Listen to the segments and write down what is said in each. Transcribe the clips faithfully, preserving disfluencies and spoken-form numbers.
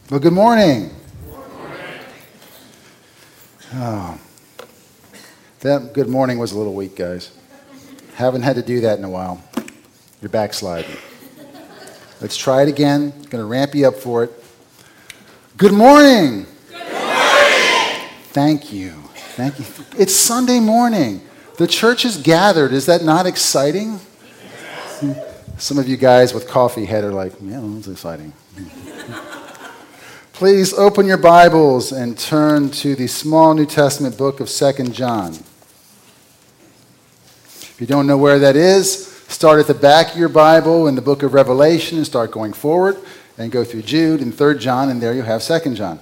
Well, good morning. Good morning. Oh, that good morning was a little weak, guys. Haven't had to do that in a while. You're backsliding. Let's try it again. Going to ramp you up for it. Good morning. Good morning. Thank you. Thank you. It's Sunday morning. The church is gathered. Is that not exciting? Yes. Some of you guys with coffee head are like, yeah, that's exciting. Please open your Bibles and turn to the small New Testament book of Second John. If you don't know where that is, start at the back of your Bible in the book of Revelation and start going forward and go through Jude and Third John, and there you have Second John.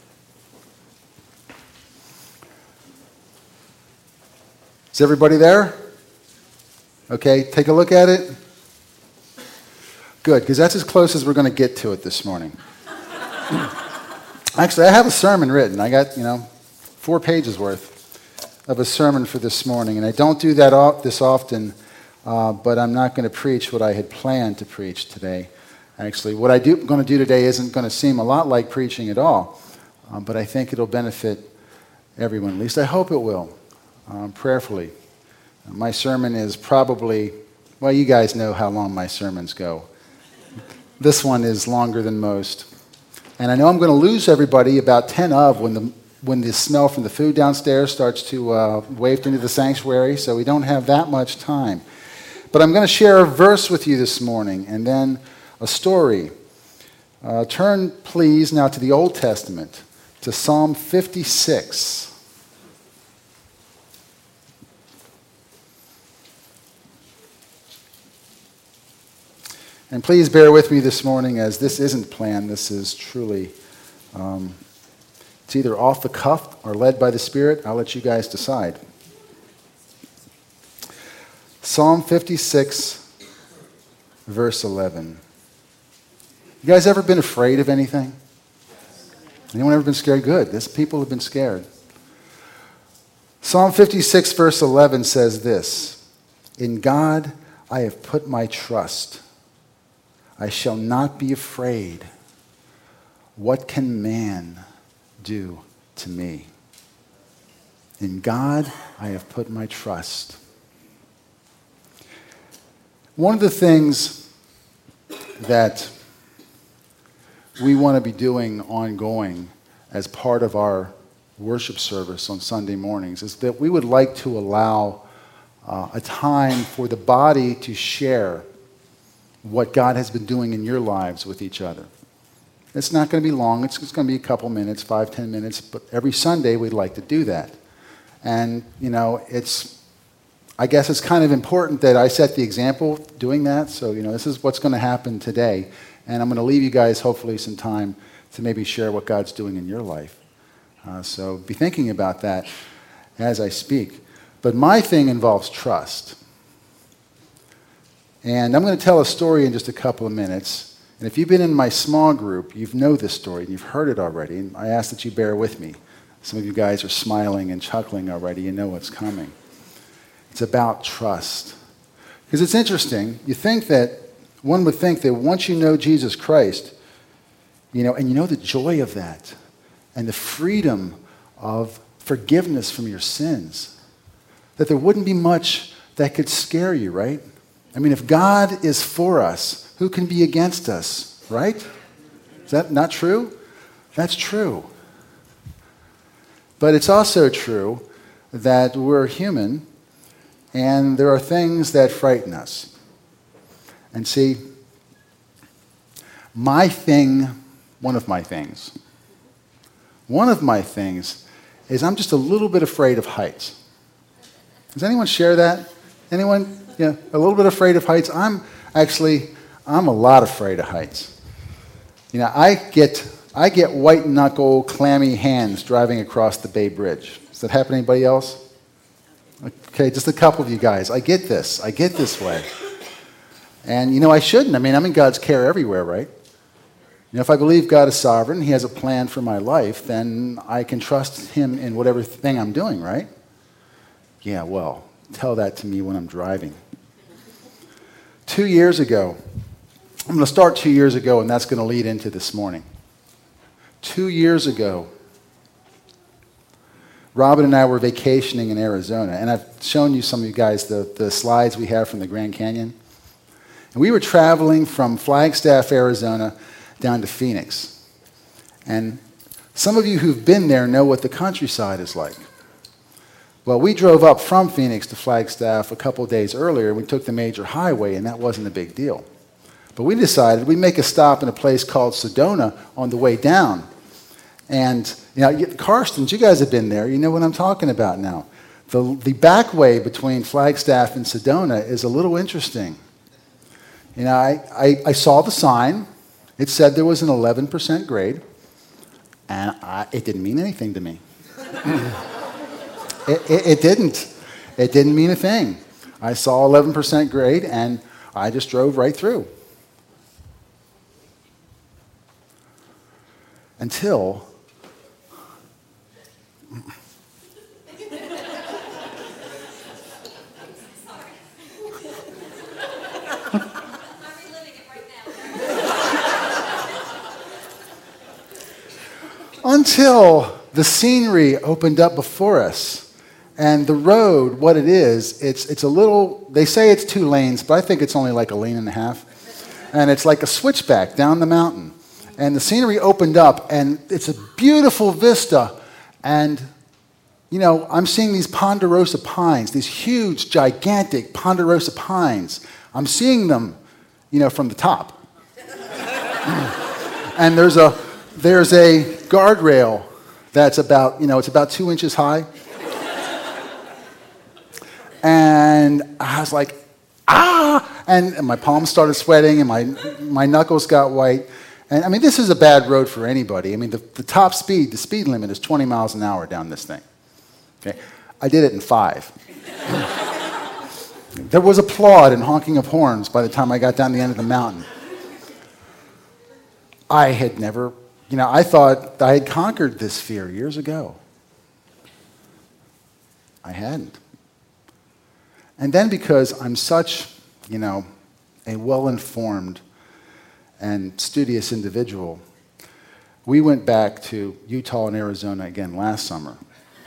Is everybody there? Okay, take a look at it. Good, because that's as close as we're going to get to it this morning. Actually, I have a sermon written. I got, you know, four pages worth of a sermon for this morning. And I don't do that off, this often, uh, but I'm not going to preach what I had planned to preach today. Actually, what I'm going to do today isn't going to seem a lot like preaching at all, um, but I think it'll benefit everyone. At least I hope it will, um, prayerfully. My sermon is probably, well, you guys know how long my sermons go. This one is longer than most. And I know I'm going to lose everybody about ten of when the when the smell from the food downstairs starts to uh, waft into the sanctuary, so we don't have that much time. But I'm going to share a verse with you this morning and then a story. Uh, turn, please, now to the Old Testament, to Psalm fifty-six. And please bear with me this morning, as this isn't planned. This is truly, um, it's either off the cuff or led by the Spirit. I'll let you guys decide. Psalm fifty-six, verse eleven. You guys ever been afraid of anything? Anyone ever been scared? Good. This people have been scared. Psalm fifty-six, verse eleven says this: "In God I have put my trust. I shall not be afraid. What can man do to me? In God I have put my trust." One of the things that we want to be doing ongoing as part of our worship service on Sunday mornings is that we would like to allow uh, a time for the body to share what God has been doing in your lives with each other. It's not going to be long. It's, it's going to be a couple minutes, five, ten minutes, but every Sunday we'd like to do that. And, you know, it's, I guess it's kind of important that I set the example doing that. So, you know, this is what's going to happen today. And I'm going to leave you guys hopefully some time to maybe share what God's doing in your life. Uh, so be thinking about that as I speak. But my thing involves trust. And I'm going to tell a story in just a couple of minutes. And if you've been in my small group, you know this story, and you've heard it already. And I ask that you bear with me. Some of you guys are smiling and chuckling already. You know what's coming. It's about trust. Because it's interesting. You think that, one would think that once you know Jesus Christ, you know, and you know the joy of that, and the freedom of forgiveness from your sins, that there wouldn't be much that could scare you, right? I mean, if God is for us, who can be against us, right? Is that not true? That's true. But it's also true that we're human, and there are things that frighten us. And see, my thing, one of my things, one of my things is I'm just a little bit afraid of heights. Does anyone share that? Anyone? Yeah, a little bit afraid of heights. I'm actually, I'm a lot afraid of heights. You know, I get I get white knuckle, clammy hands driving across the Bay Bridge. Does that happen to anybody else? Okay, just a couple of you guys. I get this. I get this way. And, you know, I shouldn't. I mean, I'm in God's care everywhere, right? You know, if I believe God is sovereign, He has a plan for my life, then I can trust Him in whatever thing I'm doing, right? Yeah, well, tell that to me when I'm driving. Two years ago, I'm going to start two years ago, and that's going to lead into this morning. Two years ago, Robin and I were vacationing in Arizona, and I've shown you some of you guys the, the slides we have from the Grand Canyon. And we were traveling from Flagstaff, Arizona, down to Phoenix. And some of you who've been there know what the countryside is like. Well, we drove up from Phoenix to Flagstaff a couple days earlier, and we took the major highway, and that wasn't a big deal. But we decided we'd make a stop in a place called Sedona on the way down. And, you know, Karstens, you guys have been there. You know what I'm talking about now. The, the back way between Flagstaff and Sedona is a little interesting. You know, I, I, I saw the sign. It said there was an eleven percent grade, and I, it didn't mean anything to me. it, it, it didn't. It didn't mean a thing. I saw eleven percent grade, and I just drove right through. Until until the scenery opened up before us. And the road, what it is, it's, it's a little, they say it's two lanes, but I think it's only like a lane and a half. And it's like a switchback down the mountain. And the scenery opened up, and it's a beautiful vista. And, you know, I'm seeing these ponderosa pines, these huge, gigantic ponderosa pines. I'm seeing them, you know, from the top. And there's a, there's a guardrail that's about, you know, it's about two inches high. And I was like, ah! And, and my palms started sweating, and my, my knuckles got white. And I mean, this is a bad road for anybody. I mean, the, the top speed, the speed limit is twenty miles an hour down this thing. Okay? I did it in five. There was applaud and honking of horns by the time I got down the end of the mountain. I had never, you know, I thought I had conquered this fear years ago. I hadn't. And then because I'm such, you know, a well-informed and studious individual, we went back to Utah and Arizona again last summer.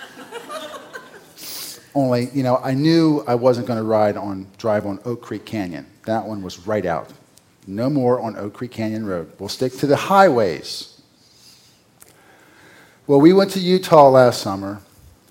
Only, you know, I knew I wasn't going to ride on, drive on Oak Creek Canyon. That one was right out. No more on Oak Creek Canyon Road. We'll stick to the highways. Well, we went to Utah last summer,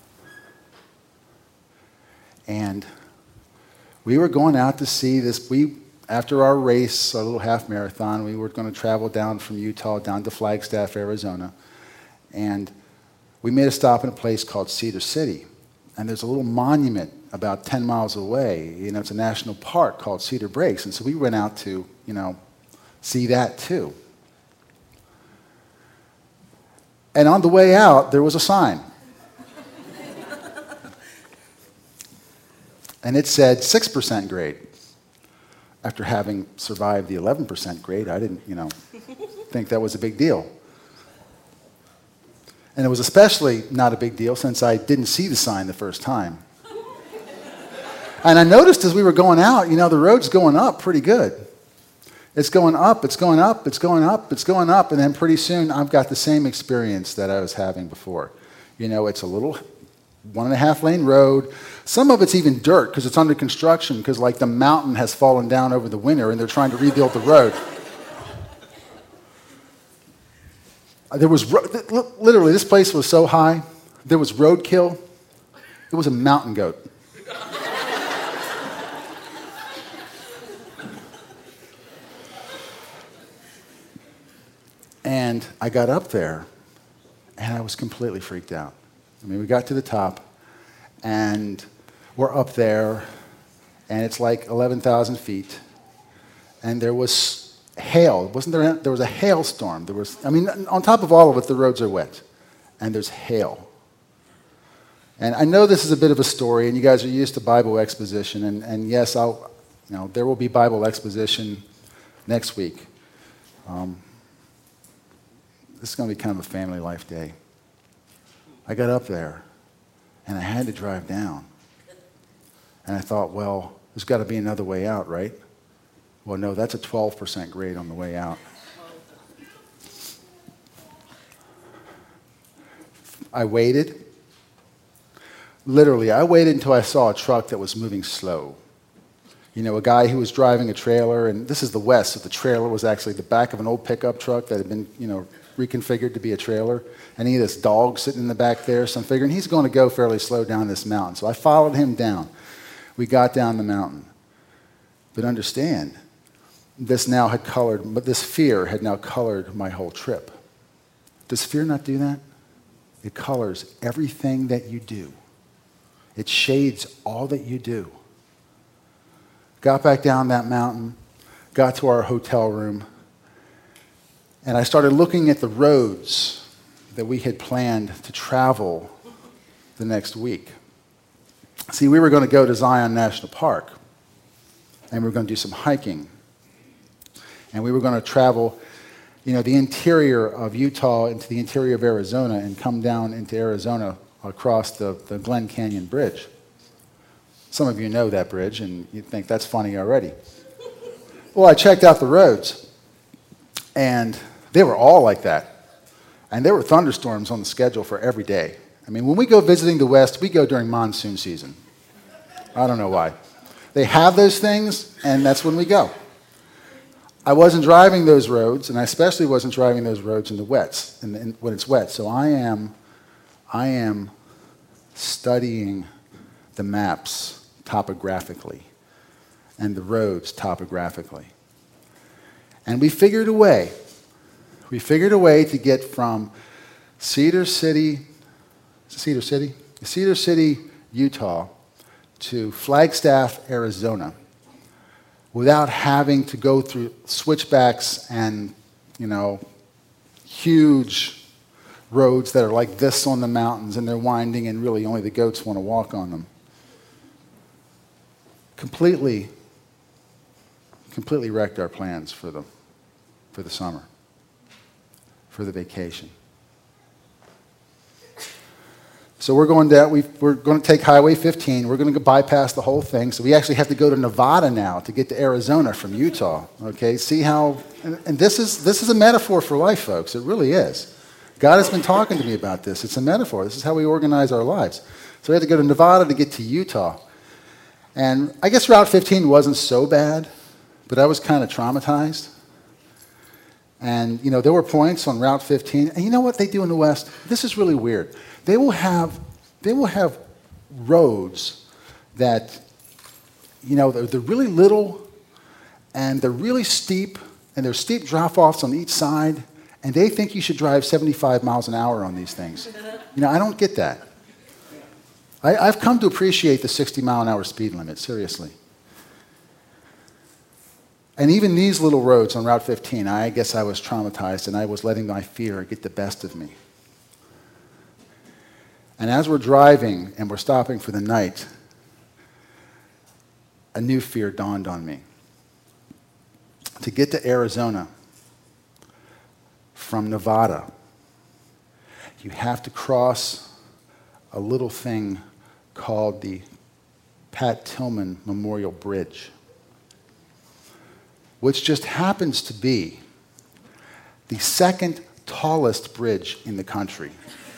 and we were going out to see this. We, after our race, our little half marathon, we were going to travel down from Utah down to Flagstaff, Arizona. And we made a stop in a place called Cedar City. And there's a little monument about ten miles away. You know, it's a national park called Cedar Breaks. And so we went out to, you know, see that too. And on the way out, there was a sign. And it said six percent grade. After having survived the eleven percent grade, I didn't, you know, think that was a big deal. And it was especially not a big deal since I didn't see the sign the first time. And I noticed as we were going out, you know, the road's going up pretty good. It's going up, it's going up, it's going up, it's going up, and then pretty soon I've got the same experience that I was having before. You know, it's a little one and a half lane road. Some of it's even dirt because it's under construction because like the mountain has fallen down over the winter and they're trying to rebuild the road. There was, literally, this place was so high, there was roadkill. It was a mountain goat. And I got up there, and I was completely freaked out. I mean, we got to the top, and we're up there, and it's like eleven thousand feet, and there was hail. Wasn't there? There was a hailstorm. There was, I mean, on top of all of it, the roads are wet, and there's hail. And I know this is a bit of a story, and you guys are used to Bible exposition, and, and yes, I'll, you know, there will be Bible exposition next week. Um, this is going to be kind of a family life day. I got up there, and I had to drive down. And I thought, well, there's got to be another way out, right? Well, no, that's a twelve percent grade on the way out. I waited. Literally, I waited until I saw a truck that was moving slow. You know, a guy who was driving a trailer, and this is the West, so the trailer was actually the back of an old pickup truck that had been, you know, reconfigured to be a trailer. And he had this dog sitting in the back there, so I'm figuring he's going to go fairly slow down this mountain. So I followed him down. We got down the mountain. But understand, this now had colored, but this fear had now colored my whole trip. Does fear not do that? It colors everything that you do. It shades all that you do. Got back down that mountain, got to our hotel room, and I started looking at the roads that we had planned to travel the next week. See, we were going to go to Zion National Park, and we were going to do some hiking. And we were going to travel, you know, the interior of Utah into the interior of Arizona and come down into Arizona across the, the Glen Canyon Bridge. Some of you know that bridge, and you think that's funny already. Well, I checked out the roads, and they were all like that. And there were thunderstorms on the schedule for every day. I mean, when we go visiting the West, we go during monsoon season. I don't know why. They have those things, and that's when we go. I wasn't driving those roads, and I especially wasn't driving those roads in the wets, in the, in, when it's wet. So I am, I am studying the maps topographically and the roads topographically. And we figured a way. We figured a way to get from Cedar City, Cedar City? Cedar City, Utah, to Flagstaff, Arizona, without having to go through switchbacks and, you know, huge roads that are like this on the mountains, and they're winding, and really only the goats want to walk on them. Completely, completely wrecked our plans for the, for the summer, for the vacation. So we're going to we, we're going to take Highway fifteen. We're going to bypass the whole thing. So we actually have to go to Nevada now to get to Arizona from Utah. Okay, see how? And, and this is this is a metaphor for life, folks. It really is. God has been talking to me about this. It's a metaphor. This is how we organize our lives. So we had to go to Nevada to get to Utah. And I guess Route fifteen wasn't so bad, but I was kind of traumatized. And, you know, there were points on Route fifteen. And you know what they do in the West? This is really weird. They will have, they will have roads that, you know, they're, they're really little, and they're really steep, and there's steep drop-offs on each side, and they think you should drive seventy-five miles an hour on these things. You know, I don't get that. I, I've come to appreciate the sixty mile an hour speed limit, seriously. And even these little roads on Route fifteen, I guess I was traumatized, and I was letting my fear get the best of me. And as we're driving and we're stopping for the night, a new fear dawned on me. To get to Arizona from Nevada, you have to cross a little thing called the Pat Tillman Memorial Bridge, which just happens to be the second tallest bridge in the country.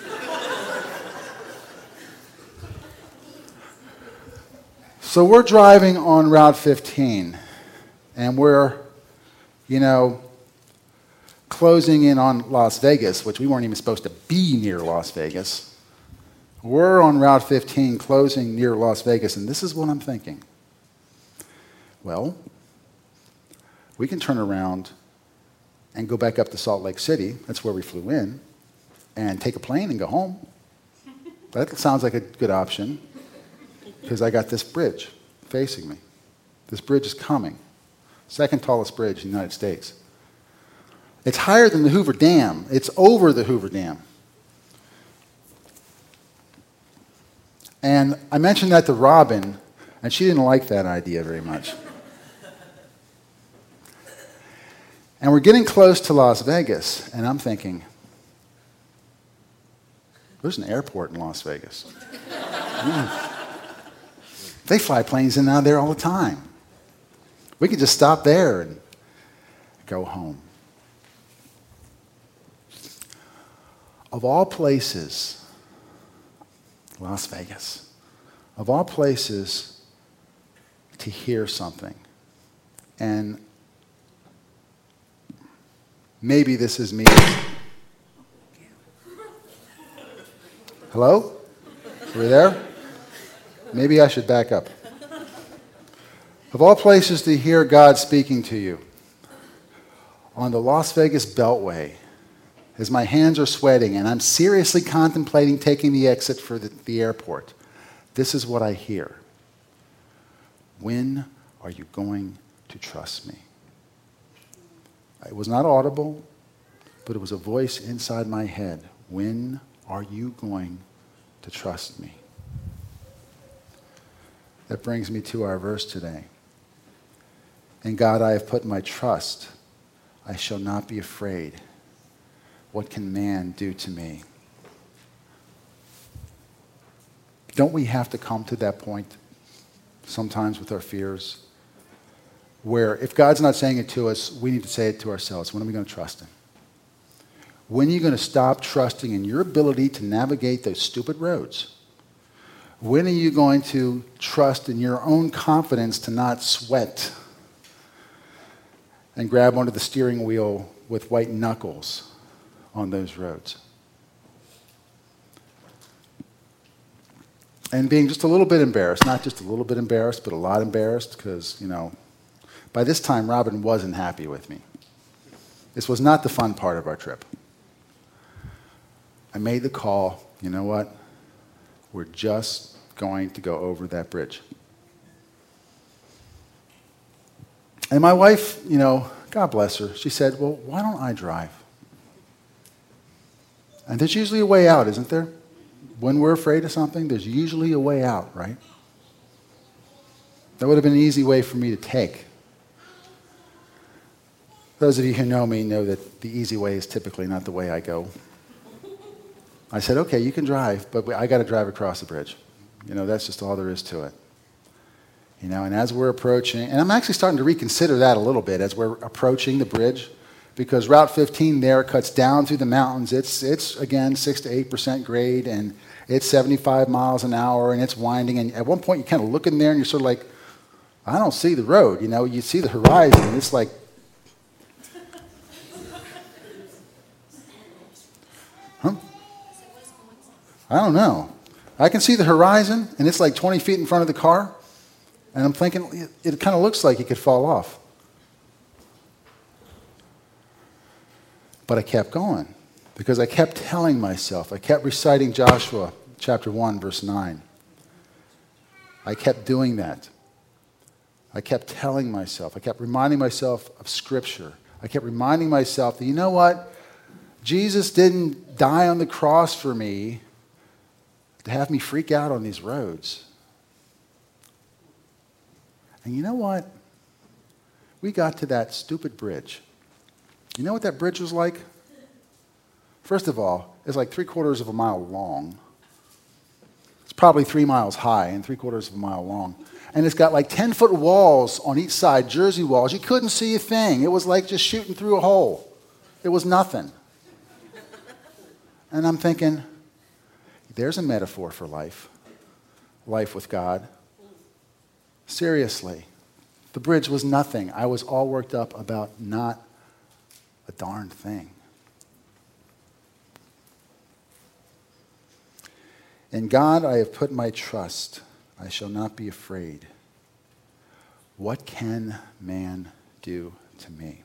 So we're driving on Route fifteen, and we're, you know, closing in on Las Vegas, which we weren't even supposed to be near Las Vegas. We're on Route fifteen, closing near Las Vegas, and this is what I'm thinking. Well, we can turn around and go back up to Salt Lake City, that's where we flew in, and take a plane and go home. That sounds like a good option, because I got this bridge facing me. This bridge is coming. Second tallest bridge in the United States. It's higher than the Hoover Dam. It's over the Hoover Dam. And I mentioned that to Robin, and she didn't like that idea very much. And we're getting close to Las Vegas, and I'm thinking, there's an airport in Las Vegas. Yeah. They fly planes in and out of there all the time. We could just stop there and go home. Of all places Las Vegas. Of all places to hear something. And maybe this is me. Hello? Are we there? Maybe I should back up. Of all places to hear God speaking to you, on the Las Vegas Beltway, as my hands are sweating and I'm seriously contemplating taking the exit for the, the airport, this is what I hear. When are you going to trust me? It was not audible, but it was a voice inside my head. When are you going to trust me? That brings me to our verse today. In God I have put my trust. I shall not be afraid. What can man do to me? Don't we have to come to that point sometimes with our fears? Where if God's not saying it to us, we need to say it to ourselves. When are we going to trust him? When are you going to stop trusting in your ability to navigate those stupid roads? When are you going to trust in your own confidence to not sweat and grab onto the steering wheel with white knuckles on those roads? And being just a little bit embarrassed, not just a little bit embarrassed, but a lot embarrassed, because, you know, by this time Robin wasn't happy with me. This was not the fun part of our trip. I made the call, you know what? We're just going to go over that bridge. And my wife, you know, God bless her, she said, well, why don't I drive? And there's usually a way out, isn't there? When we're afraid of something, there's usually a way out, right? That would have been an easy way for me to take. Those of you who know me know that the easy way is typically not the way I go. I said, okay, you can drive, but I got to drive across the bridge. You know, that's just all there is to it. You know, and as we're approaching, and I'm actually starting to reconsider that a little bit as we're approaching the bridge, because Route fifteen there cuts down through the mountains. It's, it's again, six to eight percent grade, and it's seventy-five miles an hour, and it's winding. And at one point, you kind of look in there, and you're sort of like, I don't see the road. You know, you see the horizon, and it's like, huh? I don't know. I can see the horizon, and it's like twenty feet in front of the car. And I'm thinking, it, it kind of looks like it could fall off. But I kept going because I kept telling myself, I kept reciting Joshua chapter one, verse nine. I kept doing that. I kept telling myself, I kept reminding myself of Scripture. I kept reminding myself that, you know what? Jesus didn't die on the cross for me to have me freak out on these roads. And you know what? We got to that stupid bridge. You know what that bridge was like? First of all, it's like three quarters of a mile long. It's probably three miles high and three quarters of a mile long. And it's got like ten-foot walls on each side, Jersey walls. You couldn't see a thing. It was like just shooting through a hole. It was nothing. And I'm thinking, there's a metaphor for life. Life with God. Seriously. The bridge was nothing. I was all worked up about not a darn thing. In God I have put my trust. I shall not be afraid. What can man do to me?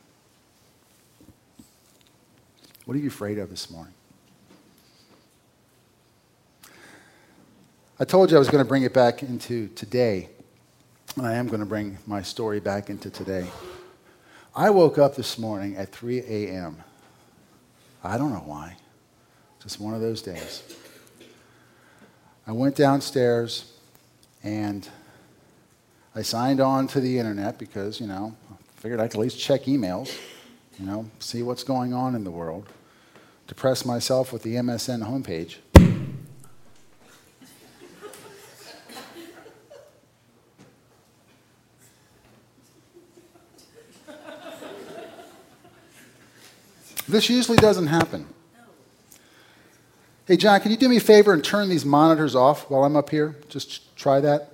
What are you afraid of this morning? I told you I was going to bring it back into today. And I am going to bring my story back into today. I woke up this morning at three a.m. I don't know why. Just one of those days. I went downstairs and I signed on to the internet because, you know, I figured I could at least check emails, you know, see what's going on in the world, depress myself with the M S N homepage. This usually doesn't happen. Hey, John, can you do me a favor and turn these monitors off while I'm up here? Just try that.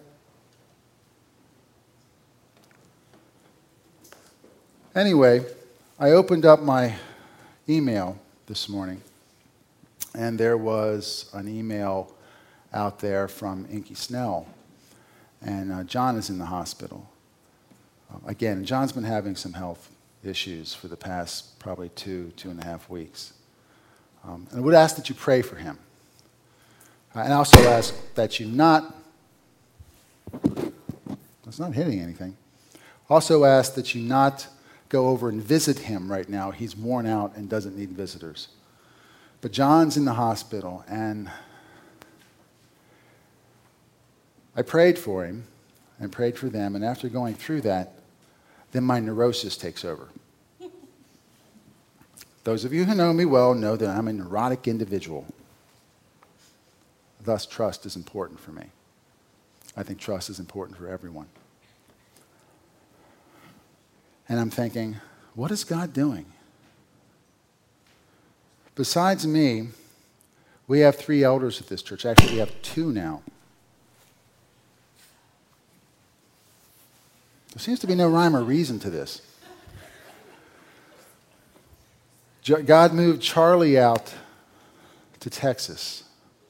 Anyway, I opened up my email this morning, and there was an email out there from Inky Snell, and uh, John is in the hospital. Uh, again, John's been having some health issues for the past probably two, two and a half weeks. Um, and I would ask that you pray for him. Uh, and I also ask that you not, it's not hitting anything. Also ask that you not go over and visit him right now. He's worn out and doesn't need visitors. But John's in the hospital, and I prayed for him and prayed for them, and after going through that, then my neurosis takes over. Those of you who know me well know that I'm a neurotic individual. Thus, trust is important for me. I think trust is important for everyone. And I'm thinking, what is God doing? Besides me, we have three elders at this church. Actually, we have two now. There seems to be no rhyme or reason to this. God moved Charlie out to Texas.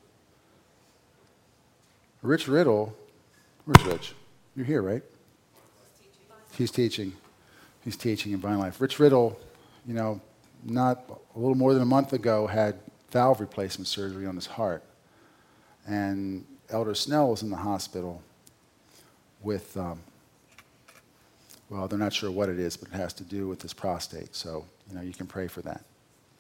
Rich Riddle, where's Rich? You're here, right? He's teaching. He's teaching in Vine Life. Rich Riddle, you know, not a little more than a month ago had valve replacement surgery on his heart. And Elder Snell was in the hospital with, um, well, they're not sure what it is, but it has to do with his prostate. So, you know, you can pray for that.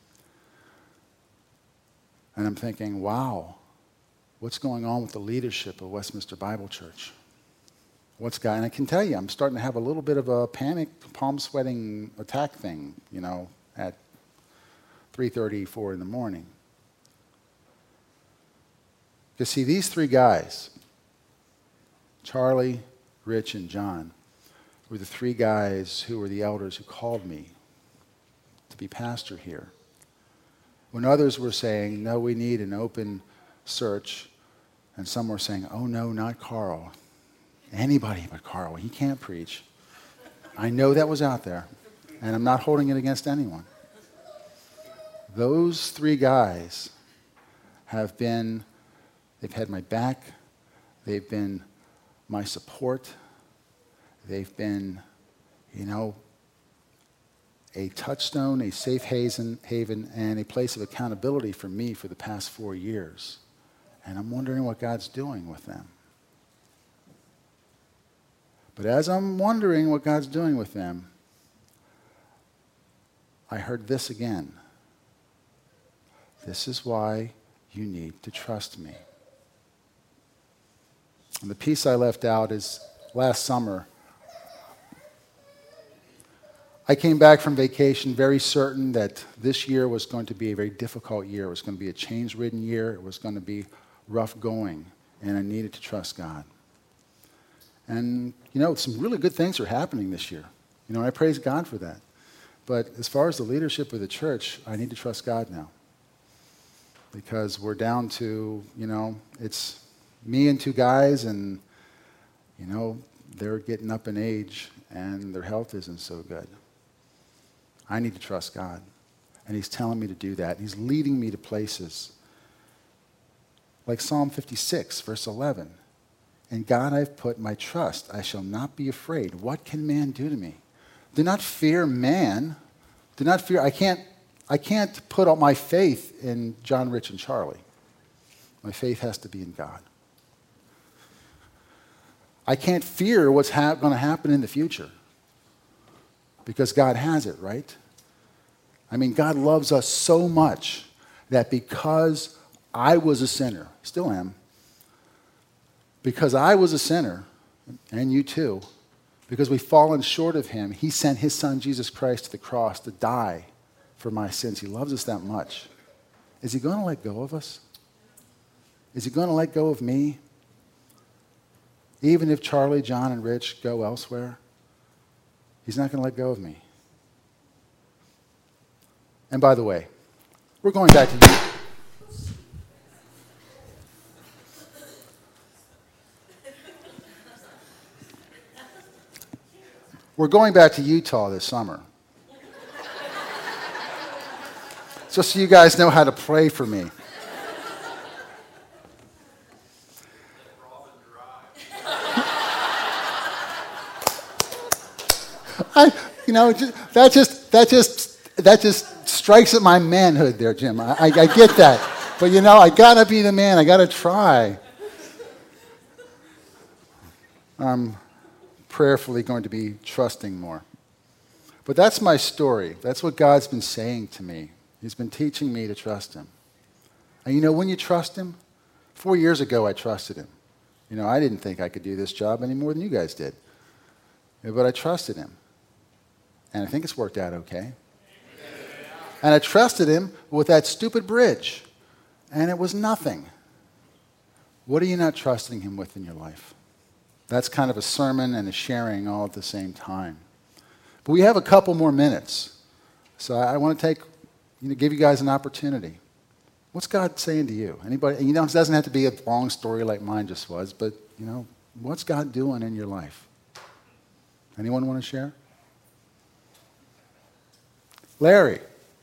And I'm thinking, wow, what's going on with the leadership of Westminster Bible Church? What's God? And I can tell you, I'm starting to have a little bit of a panic, palm sweating attack thing, you know, at three thirty, four in the morning. Because see, these three guys, Charlie, Rich, and John, were the three guys who were the elders who called me to be pastor here. When others were saying, no, we need an open search, and some were saying, oh, no, not Carl. Anybody but Carl. He can't preach. I know that was out there, and I'm not holding it against anyone. Those three guys have been, they've had my back, they've been my support, they've been, you know, a touchstone, a safe haven, haven, and a place of accountability for me for the past four years. And I'm wondering what God's doing with them. But as I'm wondering what God's doing with them, I heard this again. This is why you need to trust me. And the piece I left out is last summer, I came back from vacation very certain that this year was going to be a very difficult year. It was going to be a change-ridden year. It was going to be rough going, and I needed to trust God. And, you know, some really good things are happening this year. You know, and I praise God for that. But as far as the leadership of the church, I need to trust God now. Because we're down to, you know, it's me and two guys, and, you know, they're getting up in age, and their health isn't so good. I need to trust God. And he's telling me to do that. He's leading me to places like Psalm fifty-six, verse eleven. In God I've put my trust. I shall not be afraid. What can man do to me? Do not fear man. Do not fear. I can't, I can't put all my faith in John, Rich, and Charlie. My faith has to be in God. I can't fear what's ha- going to happen in the future because God has it, right? I mean, God loves us so much that because I was a sinner, still am, because I was a sinner, and you too, because we've fallen short of him, he sent his son, Jesus Christ, to the cross to die for my sins. He loves us that much. Is he going to let go of us? Is he going to let go of me? Even if Charlie, John, and Rich go elsewhere, he's not going to let go of me. And by the way, we're going back to We're going back to Utah this summer. Just so you guys know how to pray for me. I, you know, that just that just that just strikes at my manhood there, Jim. I, I, I get that, but you know, I gotta be the man. I gotta try. I'm prayerfully going to be trusting more. But that's my story. That's what God's been saying to me. He's been teaching me to trust Him. And you know, when you trust Him, four years ago I trusted Him. You know, I didn't think I could do this job any more than you guys did. But I trusted Him. And I think it's worked out okay. And I trusted Him with that stupid bridge. And it was nothing. What are you not trusting Him with in your life? That's kind of a sermon and a sharing all at the same time. But we have a couple more minutes. So I want to take, you know, give you guys an opportunity. What's God saying to you? Anybody? You know, it doesn't have to be a long story like mine just was, but, you know, what's God doing in your life? Anyone want to share? Larry.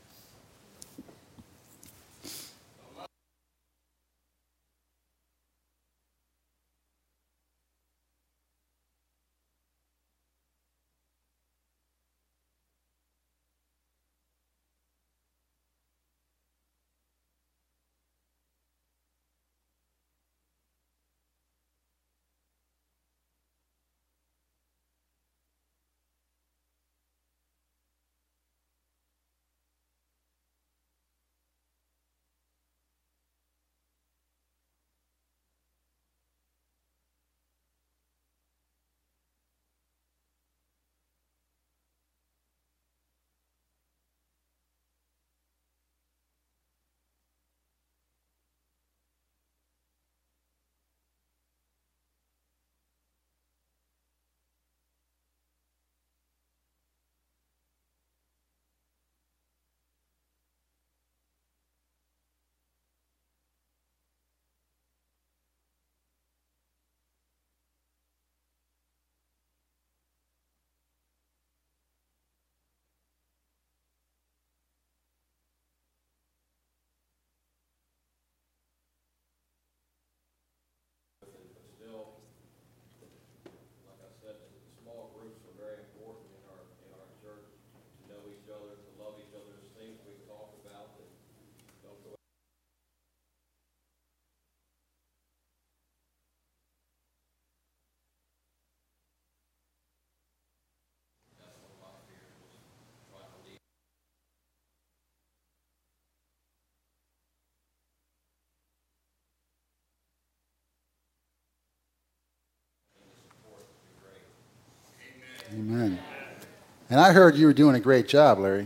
Amen. And I heard you were doing a great job, Larry.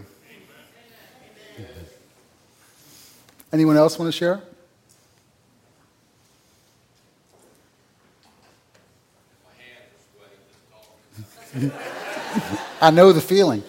Anyone else want to share? I know the feeling.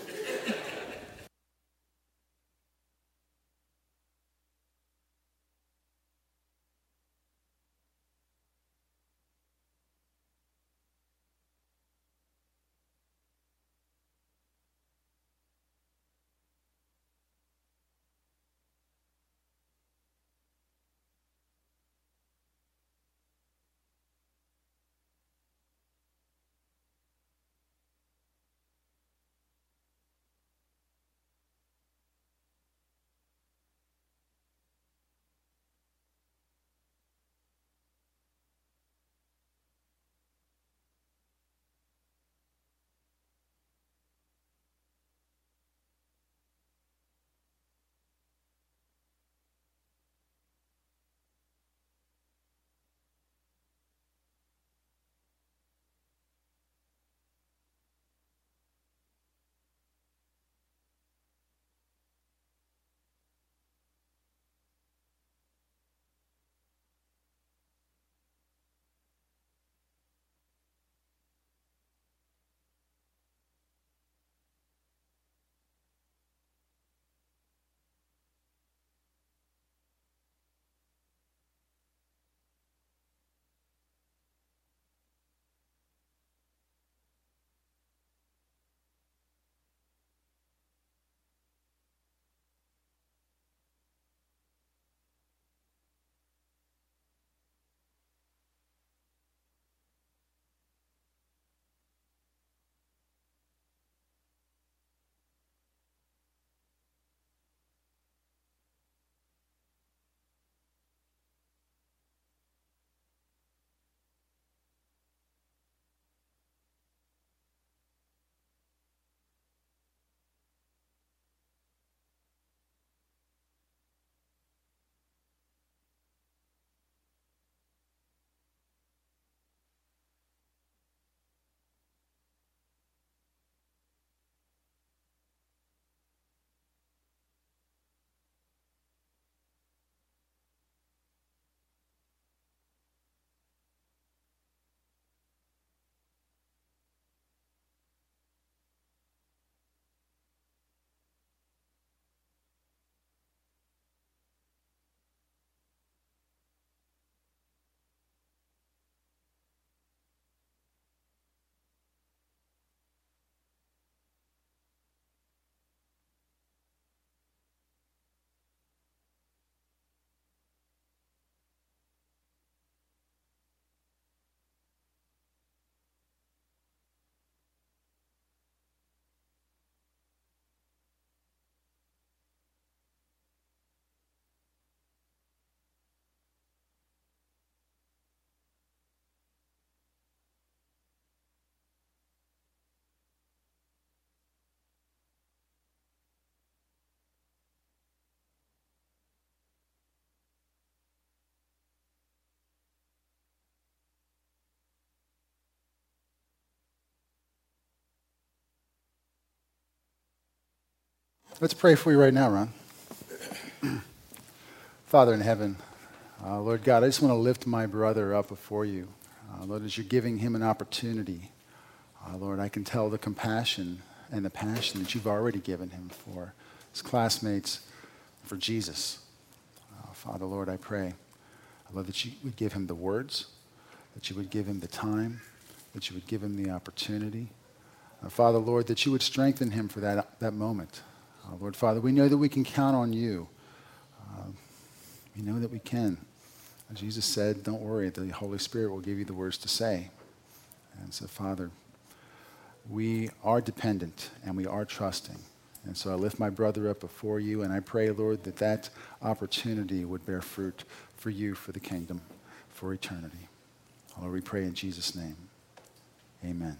Let's pray for you right now, Ron. Father in heaven, uh, Lord God, I just want to lift my brother up before you. Uh, Lord, as you're giving him an opportunity, uh, Lord, I can tell the compassion and the passion that you've already given him for his classmates, for Jesus. Uh, Father, Lord, I pray, Lord, that you would give him the words, that you would give him the time, that you would give him the opportunity. Uh, Father, Lord, that you would strengthen him for that, that moment. Uh, Lord, Father, we know that we can count on you. Uh, we know that we can. As Jesus said, don't worry, the Holy Spirit will give you the words to say. And so, Father, we are dependent and we are trusting. And so I lift my brother up before you, and I pray, Lord, that that opportunity would bear fruit for you, for the kingdom, for eternity. Lord, we pray in Jesus' name. Amen.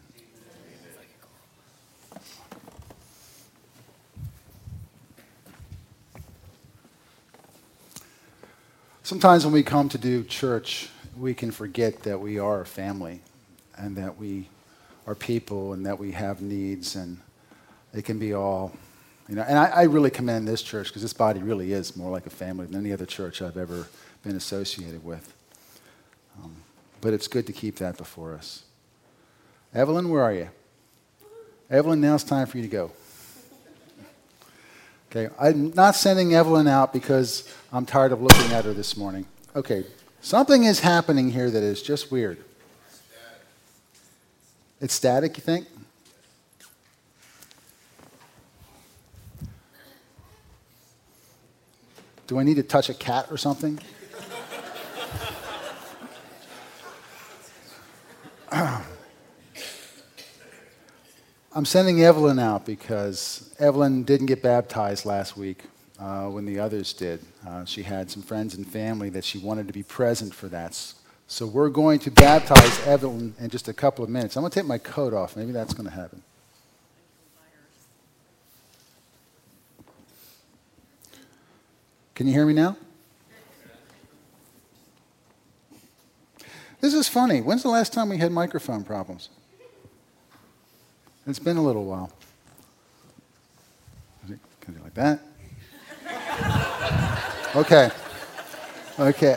Sometimes when we come to do church, we can forget that we are a family and that we are people and that we have needs, and it can be all, you know, and I, I really commend this church because this body really is more like a family than any other church I've ever been associated with. Um, but it's good to keep that before us. Evelyn, where are you? Evelyn, now it's time for you to go. Okay, I'm not sending Evelyn out because I'm tired of looking at her this morning. Okay, something is happening here that is just weird. It's static, you think? Do I need to touch a cat or something? I'm sending Evelyn out because Evelyn didn't get baptized last week uh, when the others did. Uh, she had some friends and family that she wanted to be present for that. So we're going to baptize Evelyn in just a couple of minutes. I'm going to take my coat off. Maybe that's going to happen. Can you hear me now? This is funny. When's the last time we had microphone problems? It's been a little while. Can I do it like that? Okay. Okay.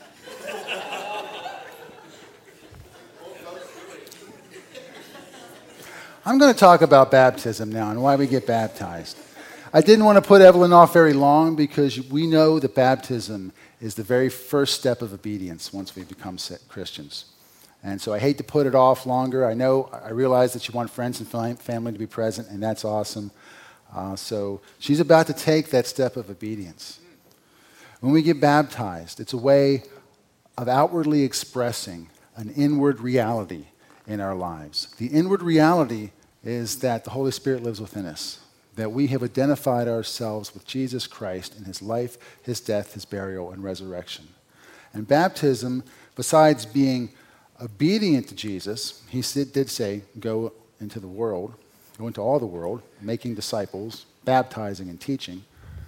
I'm going to talk about baptism now and why we get baptized. I didn't want to put Evelyn off very long because we know that baptism is the very first step of obedience once we become Christians. And so I hate to put it off longer. I know, I realize that you want friends and family to be present, and that's awesome. Uh, so she's about to take that step of obedience. When we get baptized, it's a way of outwardly expressing an inward reality in our lives. The inward reality is that the Holy Spirit lives within us, that we have identified ourselves with Jesus Christ in his life, his death, his burial, and resurrection. And baptism, besides being obedient to Jesus, he did say, go into the world, go into all the world, making disciples, baptizing and teaching.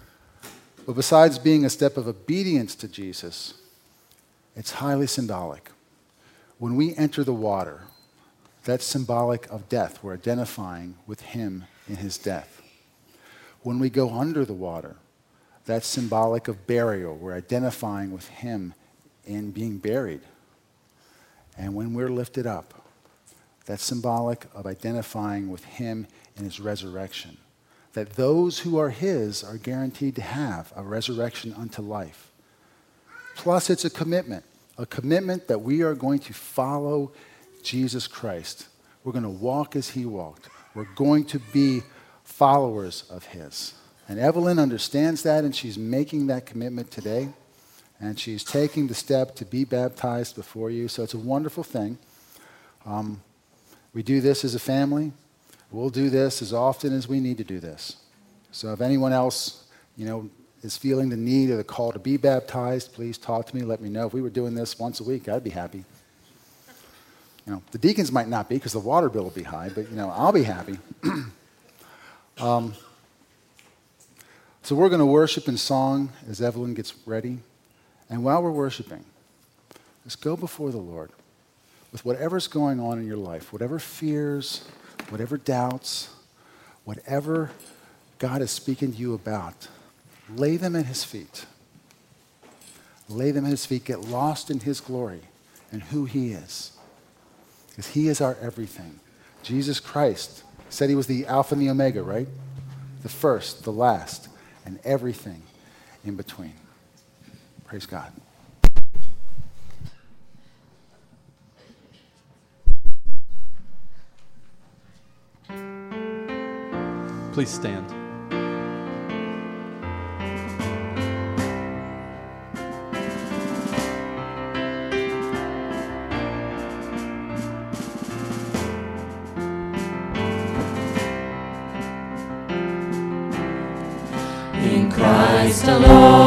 But besides being a step of obedience to Jesus, it's highly symbolic. When we enter the water, that's symbolic of death. We're identifying with him in his death. When we go under the water, that's symbolic of burial. We're identifying with him in being buried. And when we're lifted up, that's symbolic of identifying with him in his resurrection. That those who are his are guaranteed to have a resurrection unto life. Plus, it's a commitment, a commitment that we are going to follow Jesus Christ. We're going to walk as he walked. We're going to be followers of his. And Evelyn understands that, and she's making that commitment today. And she's taking the step to be baptized before you. So it's a wonderful thing. Um, we do this as a family. We'll do this as often as we need to do this. So if anyone else, you know, is feeling the need or the call to be baptized, please talk to me. Let me know. If we were doing this once a week, I'd be happy. You know, the deacons might not be because the water bill will be high, but, you know, I'll be happy. um, so we're going to worship in song as Evelyn gets ready. And while we're worshiping, just go before the Lord with whatever's going on in your life, whatever fears, whatever doubts, whatever God is speaking to you about, lay them at his feet. Lay them at his feet. Get lost in his glory and who he is. Because he is our everything. Jesus Christ said he was the Alpha and the Omega, right? The first, the last, and everything in between. Praise God. Please stand. In Christ alone.